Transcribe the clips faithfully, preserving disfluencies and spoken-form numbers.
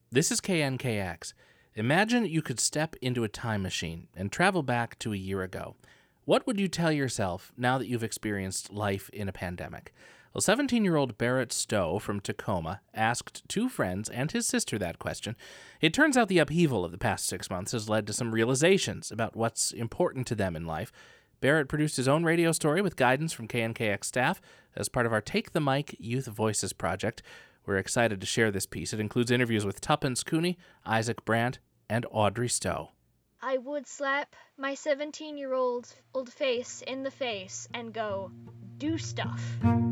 This is K N K X. Imagine you could step into a time machine and travel back to a year ago. What would you tell yourself now that you've experienced life in a pandemic? Well, seventeen-year-old Barrett Stowe from Tacoma asked two friends and his sister that question. It turns out the upheaval of the past six months has led to some realizations about what's important to them in life. Barrett produced his own radio story with guidance from K N K X staff as part of our Take the Mic Youth Voices project. We're excited to share this piece. It includes interviews with Tuppence Cooney, Isaac Brandt, and Audrey Stowe. I would slap my seventeen-year-old old face in the face and go, do stuff.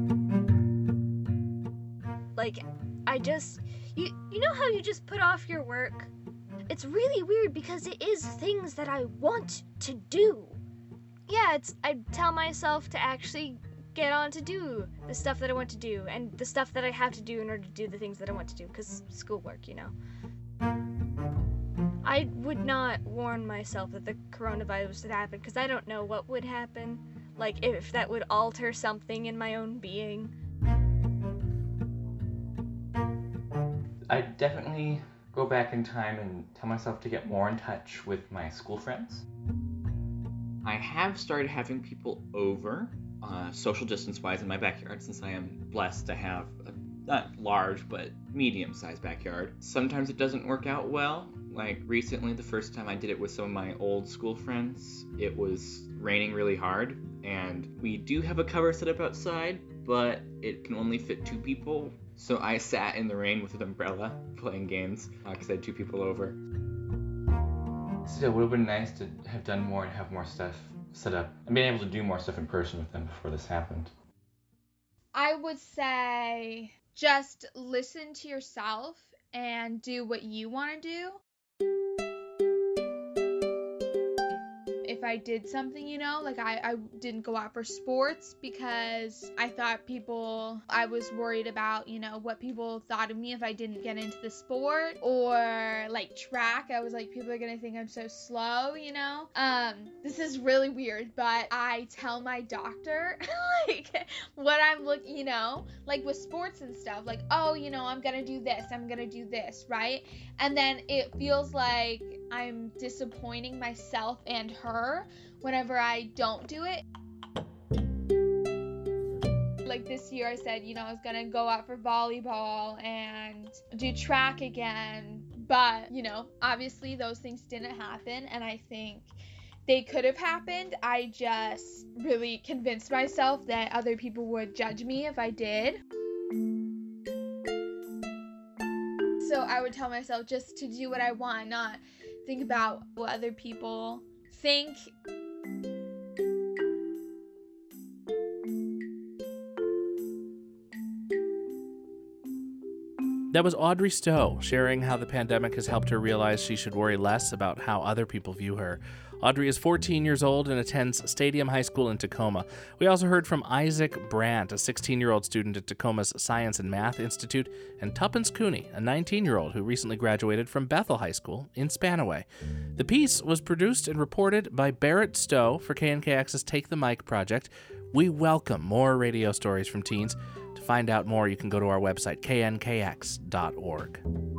Like, I just, you, you know how you just put off your work? It's really weird because it is things that I want to do. Yeah, it's, I tell myself to actually get on to do the stuff that I want to do and the stuff that I have to do in order to do the things that I want to do, because schoolwork, you know. I would not warn myself that the coronavirus would happen because I don't know what would happen, like if that would alter something in my own being. I definitely go back in time and tell myself to get more in touch with my school friends. I have started having people over, uh, social distance-wise, in my backyard, since I am blessed to have a not large, but medium-sized backyard. Sometimes it doesn't work out well. Like recently, the first time I did it with some of my old school friends, it was raining really hard, and we do have a cover set up outside, but it can only fit two people. So I sat in the rain with an umbrella playing games because uh, I had two people over. Still, it would have been nice to have done more and have more stuff set up and being able to do more stuff in person with them before this happened. I would say just listen to yourself and do what you want to do. If I did something, you know, like I, I didn't go out for sports because I thought people, I was worried about, you know, what people thought of me if I didn't get into the sport, or like track. I was like, people are gonna think I'm so slow, you know. Um, this is really weird, but I tell my doctor like what I'm looking, you know, like with sports and stuff, like, oh, you know, I'm gonna do this, I'm gonna do this, right? And then it feels like I'm disappointing myself and her whenever I don't do it. Like this year I said, you know, I was gonna go out for volleyball and do track again, but, you know, obviously those things didn't happen, and I think they could have happened. I just really convinced myself that other people would judge me if I did. So I would tell myself just to do what I want, not think about what other people think. That was Audrey Stowe sharing how the pandemic has helped her realize she should worry less about how other people view her. Audrey is fourteen years old and attends Stadium High School in Tacoma. We also heard from Isaac Brandt, a sixteen-year-old student at Tacoma's Science and Math Institute, and Tuppence Cooney, a nineteen-year-old who recently graduated from Bethel High School in Spanaway. The piece was produced and reported by Barrett Stowe for K N K X's Take the Mic project. We welcome more radio stories from teens. To find out more, you can go to our website, k n k x dot org.